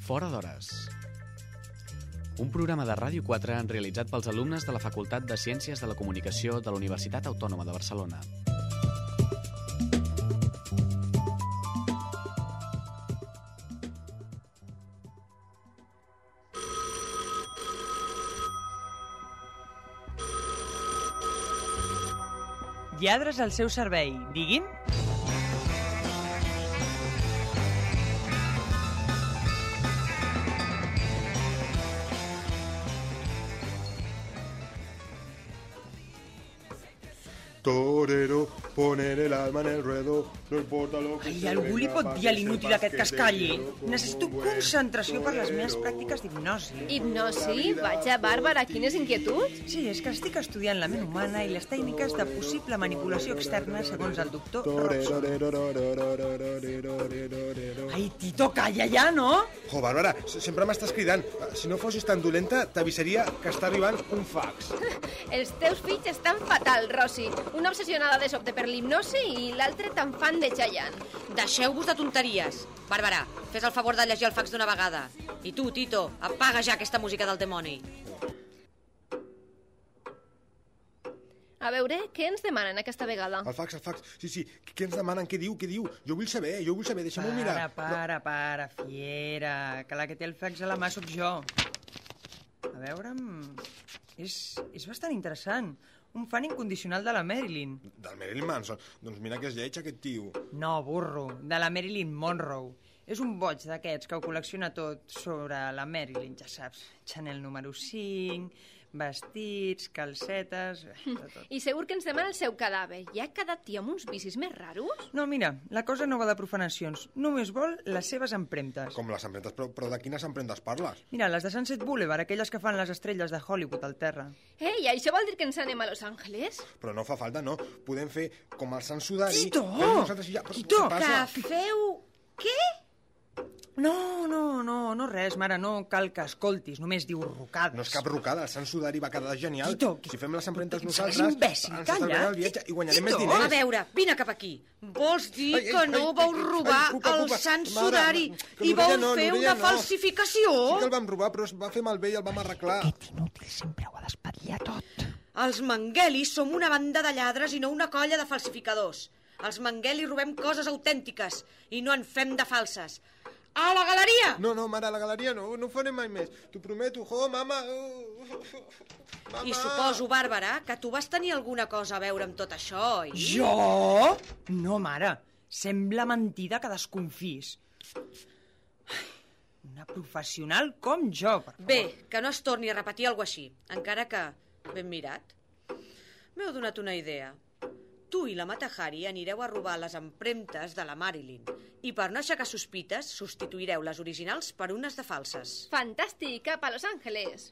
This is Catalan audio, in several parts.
Fora d'hores. Un programa de Ràdio 4 realitzat pels alumnes de la Facultat de Ciències de la Comunicació de la Universitat Autònoma de Barcelona. Lladres al seu servei, digui'm. Torero, poner el alma en el ruedo, no importa lo que... Ai, algú li pot dir a l'inútil aquest que es calli? Necessito concentració per les meves pràctiques d'hipnosi. Hipnosi? Vaja, Bàrbara, quines inquietuds? Sí, és que estic estudiant la ment humana i les tècniques de possible manipulació externa segons el doctor Robson. Ai, Tito, calla ja, no? Jo, Bàrbara, sempre m'estàs cridant. Si no fossis tan dolenta, t'avisaria que està arribant un fax. Els teus fills estan fatal, Rossi. Una obsessionada de sobte per l'hipnosi i l'altre tan fan de Chayanne. Deixeu-vos de tonteries. Bàrbara, fes el favor de llegir el fax d'una vegada. I tu, Tito, apaga ja aquesta música del dimoni. A veure, què ens demanen aquesta vegada? El fax. Sí. Què ens demanen? Què diu? Jo vull saber, deixa'm-ho mirar. Para, fiera, que la que té el fax a la mà sóc jo. A veure'm... És bastant interessant. Un fan incondicional de la Marilyn. Del Marilyn Manson? Doncs mira que és lleig aquest tio. No, burro, de la Marilyn Monroe. És un boig d'aquests que ho col·lecciona tot sobre la Marilyn, ja saps. Chanel número 5, vestits, calcetes... Tot. I segur que ens demana el seu cadàver. Ja ha quedat tia amb uns vicis més raros? No, mira, la cosa no va de profanacions. Només vol les seves empremtes. Com les empremtes? Però de quines empremtes parles? Mira, les de Sunset Boulevard, aquelles que fan les estrelles de Hollywood al terra. Ei, això vol dir que ens anem a Los Angeles? Però no fa falta, no. Podem fer com el Sant Sudari... Tito! Tito! Que feu... Què? No, res, mare, no cal que escoltis, només diu rucades. No és cap rucada, el Sant Sudari va quedar genial. Tito, si fem les empremtes és nosaltres, imbècil, ens calla. estalviarem el viatge i guanyarem més A diners. veure, vine cap aquí. Vols dir que no vau robar el Sant Sudari i vau fer una falsificació? Sí que el vam robar, però es va fer malbé i el vam arreglar. Aquest inútil sempre ho ha d'espatllar tot. Els Manguelis som una banda de lladres i no una colla de falsificadors. Els Manguelis robem coses autèntiques i no en fem de falses. A la galeria! No, mare, a la galeria no ho farem mai més. T'ho prometo, mama. Mama. I suposo, Bàrbara, que tu vas tenir alguna cosa a veure amb tot això, oi? Jo? No, mare. Sembla mentida que desconfís. Una professional com jo, per favor. Bé, que no es torni a repetir alguna així, encara que ben mirat. M'heu donat una idea. Tu i la Mata Hari anireu a robar les empremtes de la Marilyn i per no aixecar sospites substituireu les originals per unes de falses. Fantàstic, cap a Los Angeles.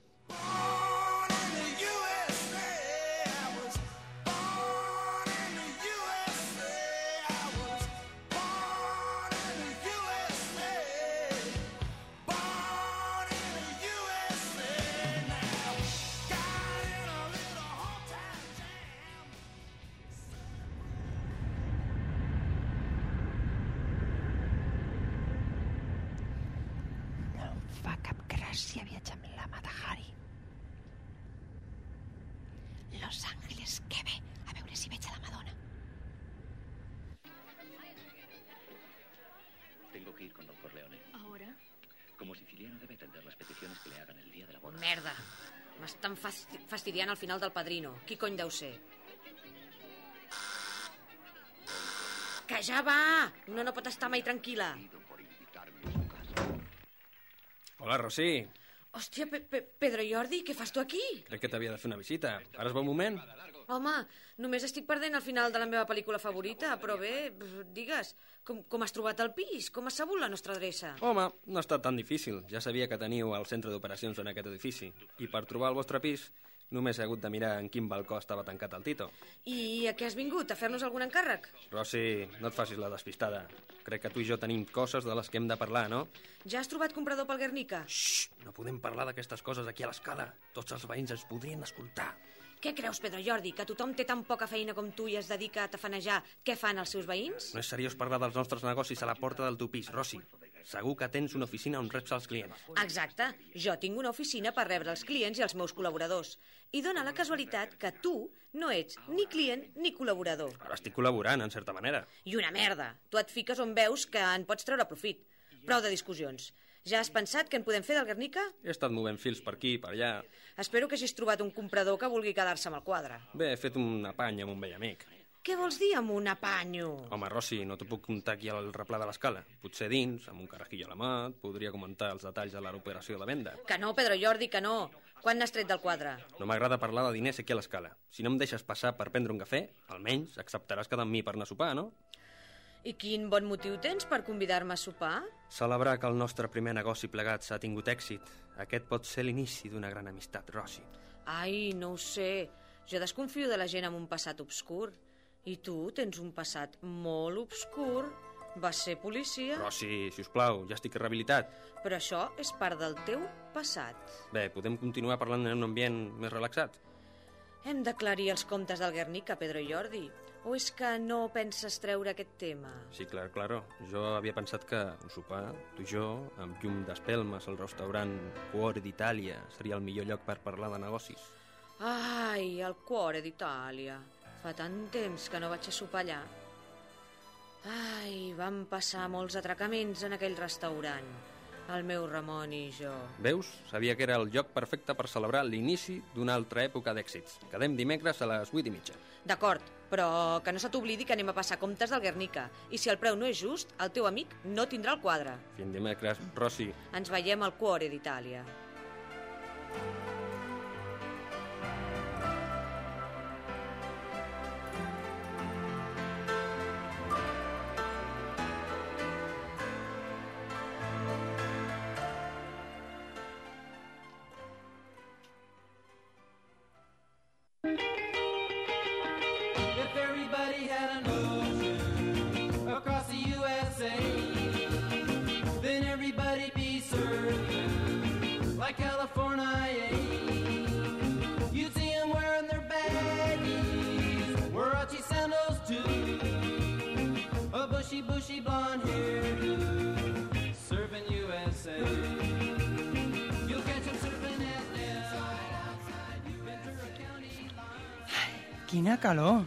Si viatja amb la Mata Hari. Los Angeles, que bé. A veure si veig a la Madonna. Tengo que ir con don Corleone. ¿Ahora? Como siciliano debe atender las peticiones que le hagan el día de la boda. Merda, m'estan fastidiant al final del Padrino. Qui cony deu ser? Que ja va! Una no pot estar mai tranquil·la. Hola, Rossi. Hòstia, Pedro Jordi, què fas tu aquí? Crec que t'havia de fer una visita. Ara és bon moment? Home, només estic perdent el final de la meva pel·lícula favorita, però bé, digues, com has trobat el pis? Com has sabut la nostra adreça? Home, no ha estat tan difícil. Ja sabia que teniu el centre d'operacions en aquest edifici. I per trobar el vostre pis, només he hagut de mirar en quin balcó estava tancat el Tito. I a què has vingut? A fer-nos algun encàrrec? Rossi, no et facis la despistada. Crec que tu i jo tenim coses de les que hem de parlar, no? Ja has trobat comprador pel Guernica? Xxxt, no podem parlar d'aquestes coses aquí a l'escala. Tots els veïns ens podrien escoltar. Què creus, Pedro Jordi, que tothom té tan poca feina com tu i es dedica a tafanejar què fan els seus veïns? No és seriós parlar dels nostres negocis a la porta del teu pis, Rossi. segur que tens una oficina on reps els clients. Exacte, jo tinc una oficina per rebre els clients i els meus col·laboradors. I dóna la casualitat que tu no ets ni client ni col·laborador. Ara estic col·laborant, en certa manera. I una merda, tu et fiques on veus que en pots treure profit. Prou de discussions. Ja has pensat què en podem fer del Guernica? He estat movent fils per aquí, per allà. Espero que hagis trobat un comprador que vulgui quedar-se amb el quadre. Bé, he fet un apany amb un vell amic. Què vols dir amb un apanyo? Home, Rossi, no t'ho puc contar aquí al replà de l'escala. Potser dins, amb un carajillo a la mà, et podria comentar els detalls de l'operació de venda. Que no, Pedro Jordi, que no. Quan n'has tret del quadre? No m'agrada parlar de diners aquí a l'escala. Si no em deixes passar per prendre un cafè, almenys acceptaràs quedar amb mi per anar a sopar, no? I quin bon motiu tens per convidar-me a sopar? Celebrar que el nostre primer negoci plegats ha tingut èxit. Aquest pot ser l'inici d'una gran amistat, Rossi. Ai, no ho sé. Jo desconfio de la gent amb un passat obscur. I tu tens un passat molt obscur. Vas ser policia. Rossi, sisplau, ja estic rehabilitat. Però això és part del teu passat. Bé, podem continuar parlant en un ambient més relaxat? Hem d'aclarir els comptes del Guernica, Pedro Jordi. O és que no penses treure aquest tema? Sí, claro. Jo havia pensat que un sopar, tu i jo, amb llum d'espelmes al restaurant Cuore d'Itàlia, seria el millor lloc per parlar de negocis. Ai, el Cuore d'Itàlia. Fa tant temps que no vaig a sopar allà. Ai, vam passar molts atracaments en aquell restaurant. El meu Ramon i jo. Veus? Sabia que era el lloc perfecte per celebrar l'inici d'una altra època d'èxits. Quedem dimecres a les 8:30. D'acord, però que no se t'oblidi que anem a passar comptes del Guernica. I si el preu no és just, el teu amic no tindrà el quadre. Fins dimecres, Rossi. Ens veiem al Cuore d'Itàlia. If everybody had an ocean across the USA, then everybody'd be surfing like California. You'd see them wearing their baggies, Warachi sandals too, a bushy blonde hairdo, surfing USA. You'll catch them surfing at outside Ventura County line. Quina calor!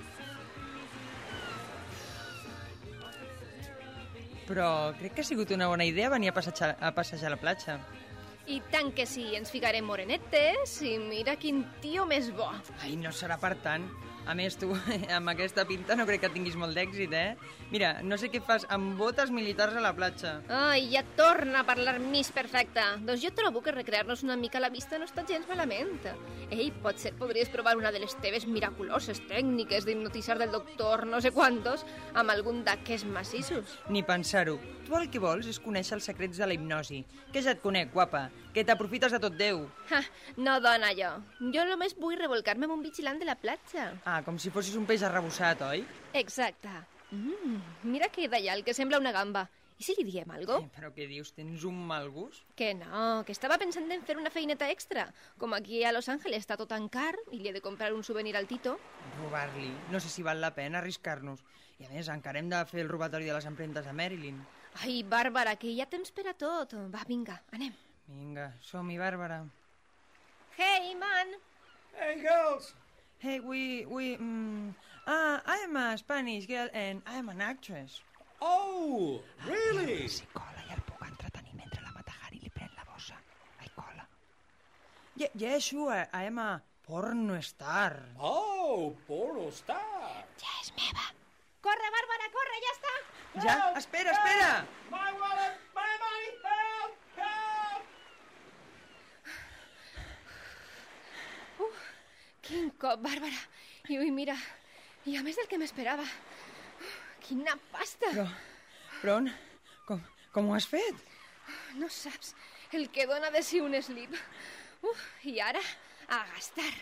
Però crec que ha sigut una bona idea venir a passejar a la platja. I tant que sí, ens ficarem morenetes i mira quin tio més bo. Ai, no serà per tant. A més, tu, amb aquesta pinta no crec que tinguis molt d'èxit, eh? Mira, no sé què fas amb botes militars a la platja. Ai, ja torna a parlar Miss Perfecta. Doncs jo trobo que recrear-nos una mica a la vista no està gens malament. Ei, potser podries provar una de les teves miraculoses tècniques d'hipnotitzar del doctor no sé quantos amb algun d'aquests massissos. Ni pensar-ho. Tu el que vols és conèixer els secrets de la hipnosi. Que ja et conec, guapa, que t'aprofites de tot Déu. Ha, no dona jo. Jo només vull revolcar-me amb un vigilant de la platja. Ah, com si fossis un peix arrebossat, oi? Exacte. Mira que d'allà el que sembla una gamba. I si li diem algo? Però què dius, tens un mal gust? Que no, que estava pensant en fer una feineta extra. Com aquí a Los Angeles està tot en car i li he de comprar un souvenir al Tito. Robar-li. No sé si val la pena arriscar-nos. I a més, encara hem de fer el robatori de les empremtes a Marilyn. Ai, Bàrbara, que hi ha temps per a tot. Va, vinga, anem. Vinga, som-hi, Bàrbara. Hey, man! Hey, girls! Hey, I am a Spanish girl and I am an actress. Oh, really? Si cola i el puc entretenir mentre la Matahari li pren la bossa. Ai, cola. Yeah, sure, I am a porno star. Oh, porno star. Ja és meva. Corre, Bàrbara, corre, ja està! Ja? Espera! My wallet, my money, help! Quin cop, Bàrbara. I ui, mira, i a més del que m'esperava. Quina pasta! Però on? Com ho has fet? No saps el que dona de si un slip. I ara, a gastar.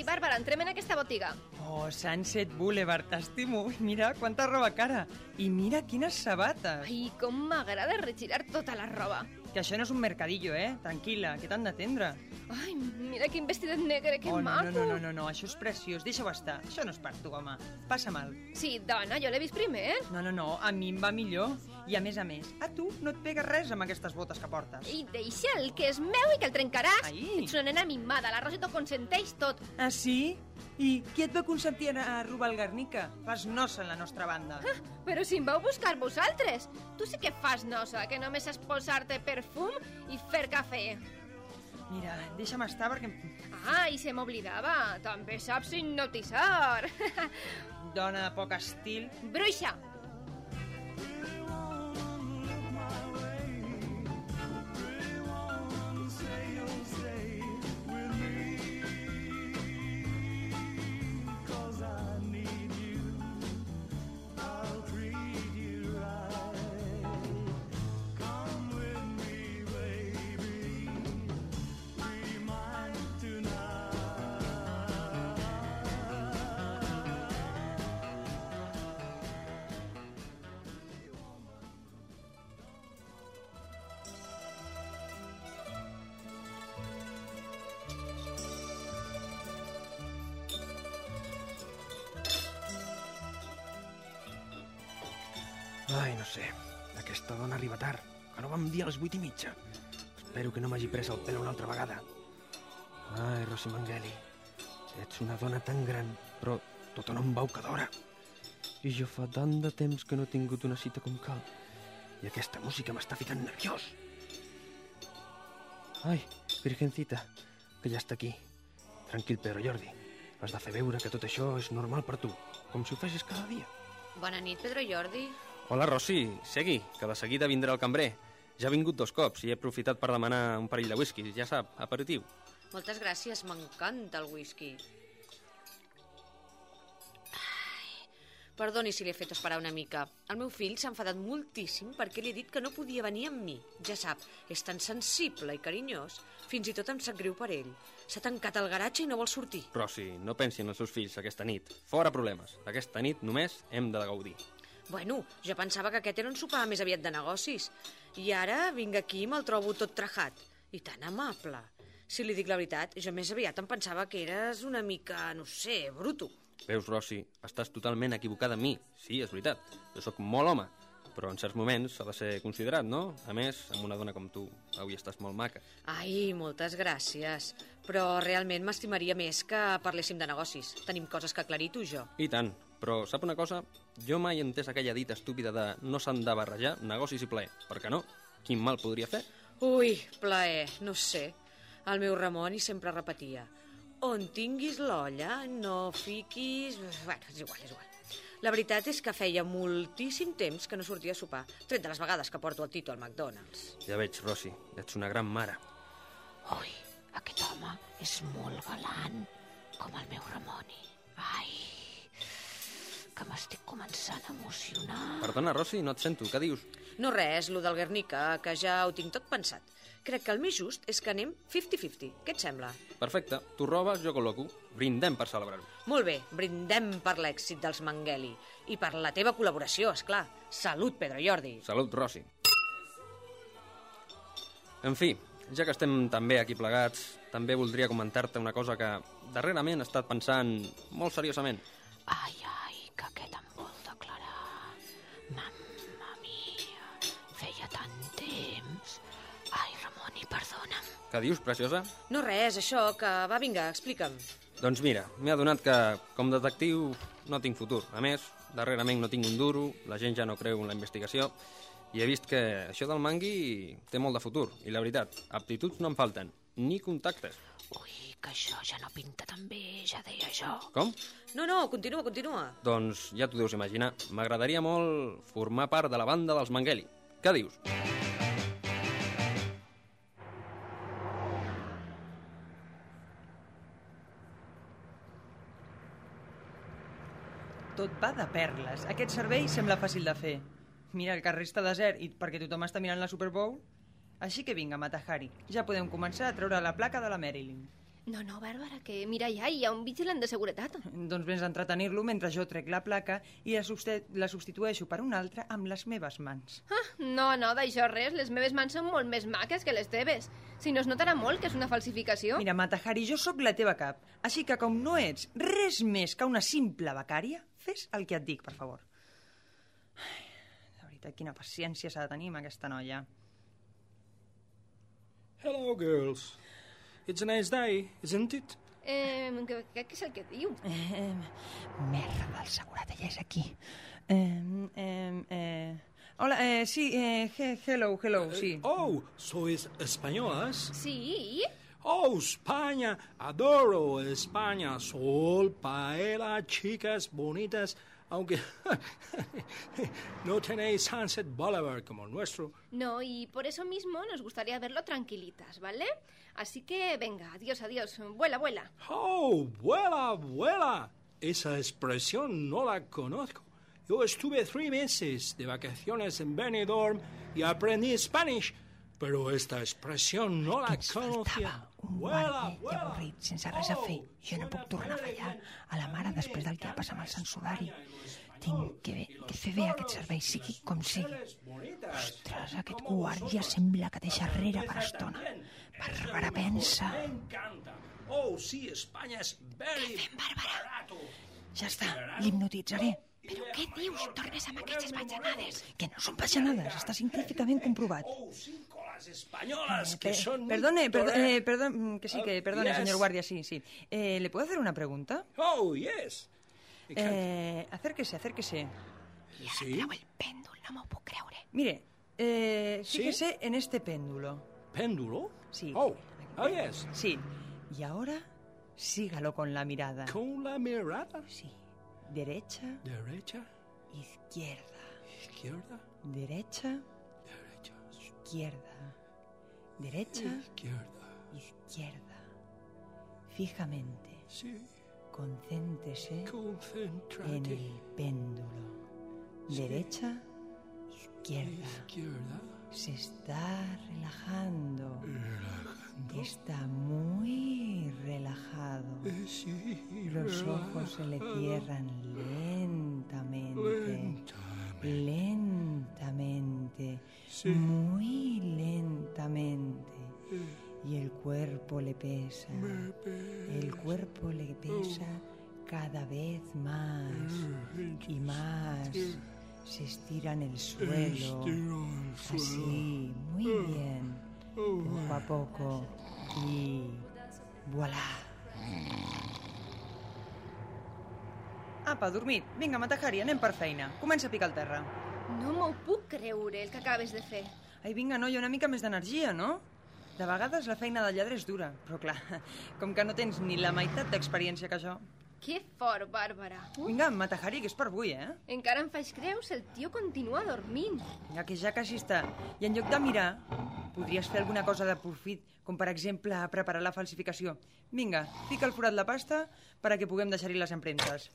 Bàrbara, entrem en aquesta botiga. Oh, Sunset Boulevard, t'estimo. Mira quanta roba cara. I mira quines sabates. Ai, com m'agrada regirar tota la roba. Que això no és un mercadillo, Tranquil·la, que t'han d'atendre. Ai, mira quin vestidet negre, que Oh, maco. no, això és preciós. Deixa-ho estar. Això no és per tu, home. Passa mal. Sí, dona, jo l'he vist primer. No, a mi em va millor. I a més, a tu no et pega res amb aquestes botes que portes. I deixa'l, que és meu i que el trencaràs. Ai. Ets una nena mimada, la Rosa t'ho consenteix tot. Ah, sí? I qui et va consentir a robar el Guernica? Fas nosa en la nostra banda. Però si em vau buscar vosaltres. Tu sí que fas nosa, que només saps posar-te perfum i fer cafè. Mira, deixa'm estar perquè... Ah, i se m'oblidava. També saps hipnotitzar. Dona de poc estil. Bruixa. Ai, no sé. Aquesta dona arriba tard, que no vam dir a les 8:30. Espero que no m'hagi pres el pèl una altra vegada. Ai, Rosy Mengele, ets una dona tan gran, però tota una embaucadora. I jo fa tant de temps que no he tingut una cita com cal. I aquesta música m'està ficant nerviós. Ai, virgencita, que ja està aquí. Tranquil, Pedro Jordi. Has de fer veure que tot això és normal per tu, com si ho fessis cada dia. Bona nit, Pedro Jordi. Hola, Rosy, segui, que de seguida vindrà el cambrer. Ja ha vingut 2 cops i he aprofitat per demanar un parell de whisky, ja sap, aperitiu. Moltes gràcies, m'encanta el whisky. Perdoni si li he fet esperar una mica. El meu fill s'ha enfadat moltíssim perquè li he dit que no podia venir amb mi. Ja sap, és tan sensible i carinyós. Fins i tot em sap greu per ell. S'ha tancat al garatge i no vol sortir. Rosy, no pensi en els seus fills aquesta nit. Fora problemes. Aquesta nit només hem de gaudir. Bueno, jo pensava que aquest era un sopar més aviat de negocis. I ara vinc aquí i me'l trobo tot trajat. I tan amable. Si li dic la veritat, jo més aviat em pensava que eres una mica, no sé, bruto. Veus, Rosy, estàs totalment equivocada amb mi. Sí, és veritat. Jo sóc molt home. Però en certs moments s'ha de ser considerat, no? A més, amb una dona com tu, avui estàs molt maca. Ai, moltes gràcies. Però realment m'estimaria més que parléssim de negocis. Tenim coses que aclarir tu i jo. I tant. Però sap una cosa? Jo mai he entès aquella dita estúpida de no s'han de barrejar negocis i plaer. Per què no? Quin mal podria fer? Ui, plaer, no sé. El meu Ramon hi sempre repetia: on tinguis l'olla, no fiquis... Bueno, és igual. La veritat és que feia moltíssim temps que no sortia a sopar, tret de les vegades que porto el Tito al McDonald's. Ja veig, Rosy, ets una gran mare. Ui, aquest home és molt galant, com el meu Ramoni. Ai, que m'estic començant a emocionar. Perdona, Rosy, no et sento. Què dius? No res, lo del Guernica, que ja ho tinc tot pensat. Crec que el més just és que anem 50-50. Què et sembla? Perfecte. Tu robes, jo col·loco. Brindem per celebrar-ho. Molt bé, brindem per l'èxit dels Mengele. I per la teva col·laboració, és clar. Salut, Pedro Jordi. Salut, Rosy. En fi, ja que estem també aquí plegats, també voldria comentar-te una cosa que darrerament he estat pensant molt seriosament. Ai, que aquest em vol declarar. Mamma mia, feia tant temps. Ai, Ramoni, perdona'm. Què dius, preciosa? No res, això, que va, vinga, explica'm. Doncs mira, m'he adonat que com detectiu no tinc futur. A més, darrerament no tinc un duro, la gent ja no creu en la investigació, i he vist que això del mangui té molt de futur. I la veritat, aptituds no em falten, ni contactes. Ui, que això ja no pinta tan bé, ja deia jo. Com? No, continua. Doncs ja t'ho deus imaginar. M'agradaria molt formar part de la banda dels Mengele. Què dius? Tot va de perles. Aquest servei sembla fàcil de fer. Mira, el carrer està desert i perquè tothom està mirant la Super Bowl. Així que vinga, Mata Hari, ja podem començar a treure la placa de la Marilyn. No, Bàrbara, que mira, ja hi ha un vigilant de seguretat. Doncs vens a entretenir-lo mentre jo trec la placa i la substitueixo per una altra amb les meves mans. No, d'això res. Les meves mans són molt més maques que les teves. Si no es notarà molt que és una falsificació. Mira, Mata-Hari, jo sóc la teva cap, així que com no ets res més que una simple becària, fes el que et dic, per favor. De veritat, quina paciència s'ha de tenir amb aquesta noia. Hello, girls. It's a nice day, isn't it? Què és el que diu? Merda, el segurata ja és aquí. Hola, sí, hello, sí. Oh, ¿sois españolas? Sí? Oh, España, adoro España. Sol, paella, chicas bonitas, aunque no tenéis Sunset Boulevard como el nuestro. No, y por eso mismo nos gustaría verlo tranquilitas, ¿vale? Así que, venga, adiós. Vuela. Oh, vuela. Esa expresión no la conozco. Yo estuve 3 meses de vacaciones en Benidorm y aprendí Spanish, pero esta expresión no la conocía. Un guàrdia i avorrit, sense res a fer. Jo no puc tornar a fallar a la mare després del que va passar amb el Sant Sudari. Tinc que fer bé aquest servei, sigui com sigui. Ostres, aquest guàrdia sembla que deixa rere per estona. Bàrbara, pensa. Oh, sí, España es very Bàrbara? Ja està, l'hipnotitzaré. Però què dius? Tornes amb aquestes bajanades. Que no són bajanades, està científicament comprovat. Oh, sí, con las españolas, que son... Perdone, señor guardia, sí. ¿Le puedo hacer una pregunta? Oh, yes. Acérquese. I ara treu el pèndol, no m'ho puc creure. Mire, fíjese en este péndulo. ¿Péndulo? Sí. Oh, yes. Sí. Y ahora, sígalo con la mirada. ¿Con la mirada? Sí. Derecha. Izquierda. Derecha. Izquierda. Izquierda. Fijamente. Sí. Concéntrese Concéntrate. en el péndulo. Derecha. Izquierda. Se está relajando. Está muy relajado. Sí, Los ojos se le cierran lentamente, Sí. muy lentamente. Y el cuerpo le pesa. El cuerpo le pesa cada vez más y más. Se estira en el suelo. Así, muy bien. Poco a poco. Y voilà. Apa, dormit. Vinga, Mata-Hari, anem per feina. Comença a picar el terra. No m'ho puc creure, el que acabes de fer. Ai, vinga, noia, una mica més d'energia, no? De vegades la feina del lladre és dura, però clar, com que no tens ni la meitat d'experiència que jo... Que fort, Bàrbara. Vinga, Mata-Hari, que és per avui, eh? Encara em faig creus, el tio continua dormint. Ja que ja quasi està. I en lloc de mirar, podries fer alguna cosa de profit, com per exemple preparar la falsificació. Vinga, fica al forat la pasta perquè puguem deixar-hi les empremtes.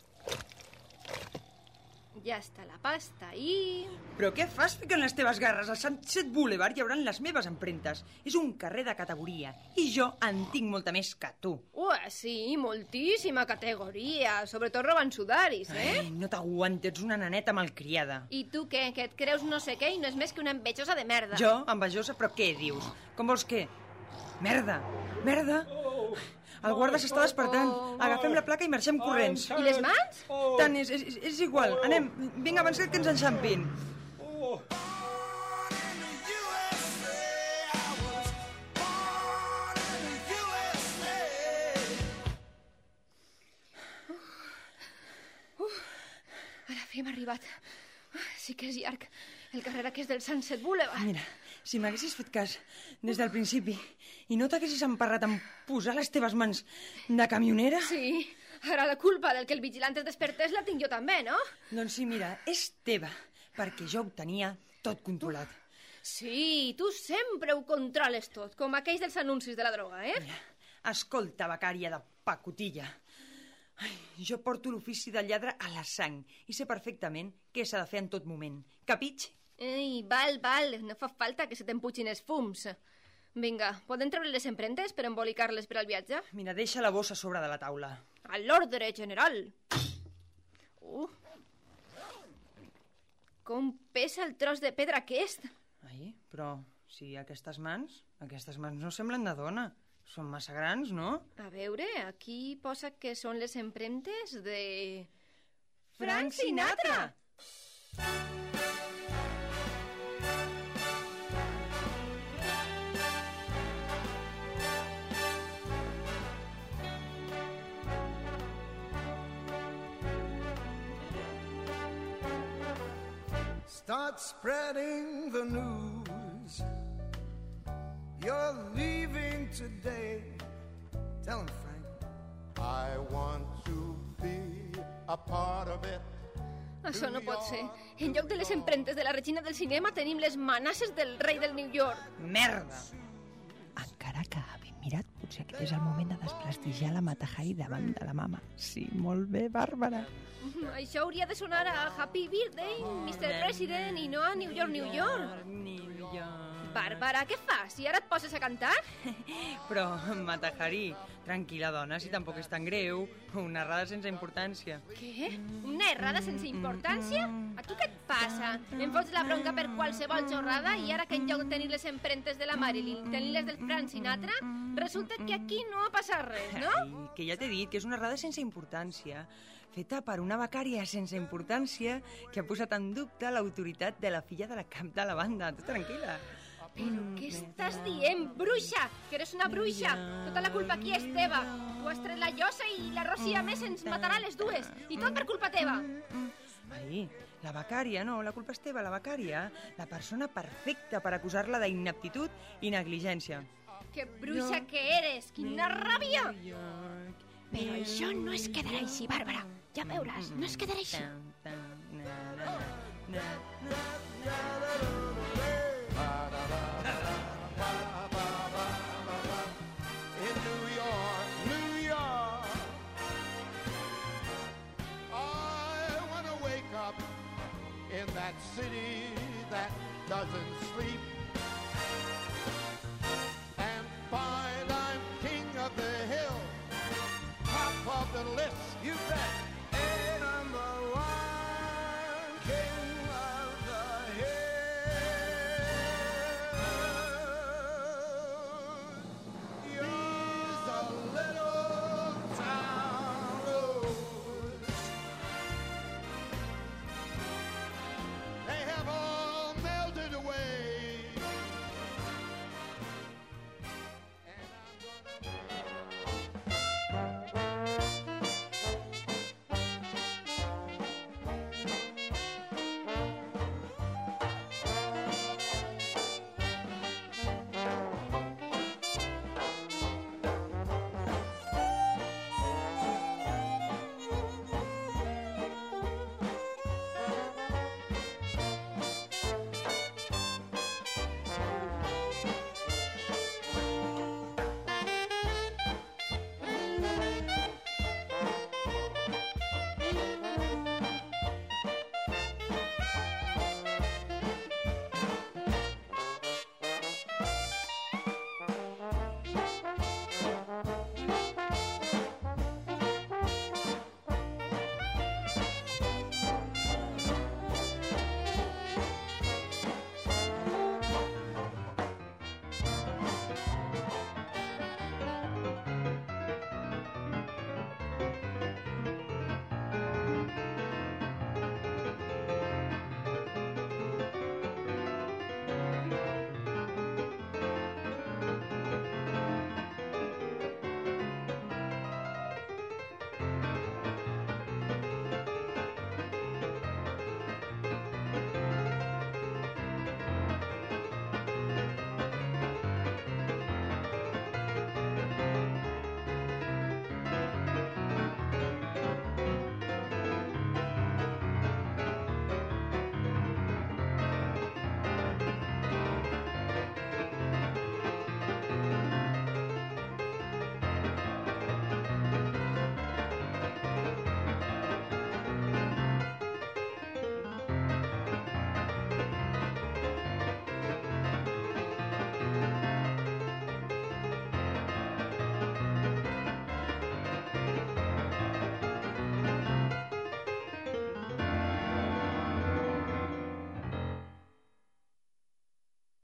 Ja està la pasta i... Però què fas ficant les teves garres? Al Sunset Boulevard hi hauran les meves empremtes. És un carrer de categoria i jo en tinc molta més que tu. Sí, moltíssima categoria. Sobretot robant sudaris, Ai, no t'aguantes, ets una naneta malcriada. I tu què? Que et creus no sé què i no és més que una envejosa de merda. Jo, envejosa, però què dius? Com vols què? Merda! El guarda s'està despertant. Agafem la placa i marxem corrents. I les mans? Tant, és igual. Anem, vinga, abans que ens enxampin. Ara fi hem arribat. Sí que és llarg. El carrer aquest del Sunset Boulevard. Mira, si m'haguessis fet cas des del principi i no t'haguessis emparrat en posar les teves mans de camionera... Sí, ara la culpa del que el vigilant es despertés la tinc jo també, no? Doncs sí, mira, és teva, perquè jo ho tenia tot controlat. Sí, tu sempre ho controles tot, com aquells dels anuncis de la droga, eh? Mira, escolta, becària de pacotilla. Ai, jo porto l'ofici de lladre a la sang i sé perfectament què s'ha de fer en tot moment. Capitx? Ei, val, no fa falta que se t'emputxin els fums. Vinga, poden treure les empremtes per embolicar-les per al viatge? Mira, deixa la bossa a sobre de la taula. A l'ordre general. Com pesa el tros de pedra aquest? Ai, però si aquestes mans no semblen de dona. Són massa grans, no? A veure, aquí posa que són les empremtes de... Frank Sinatra! Start spreading the news. You're leaving today. Tell him, Frank. I want to be a part of it. Això no pot ser. En lloc de les empremtes de la regina del cinema tenim les manasses del rei del New York. Merda! Encara que ben mirat, potser aquest és el moment de desprestigiar la Mata Hari davant de la mama. Sí, molt bé, Bàrbara. Això hauria de sonar a Happy Birthday, Mr. President, i no a New York, New York. Bàrbara, què fas? I ara et poses a cantar? Però, Mata Hari, tranquil·la, dona, si tampoc és tan greu. Una errada sense importància. Què? Una errada sense importància? A tu què et passa? Em fots la bronca per qualsevol xorrada i ara que en lloc de tenir les empremtes de la Marilyn, tenir les del Frank Sinatra, resulta que aquí no ha passat res, no? Ai, que ja t'he dit que és una errada sense importància, feta per una becària sense importància que ha posat en dubte l'autoritat de la filla de la cap de la banda. Tu tranquil·la. Però què estàs dient, bruixa? Que eres una bruixa. Tota la culpa aquí és teva. Tu has tret la llosa i la Rosy a més ens matarà les dues. I tot per culpa teva. Ai, la becària, no, la culpa és teva, la becària. La persona perfecta per acusar-la d'inaptitud i negligència. Que bruixa que eres! Quina ràbia! Però això no es quedarà així, Bàrbara. Ja veuràs, no es quedarà així. In that city that doesn't sleep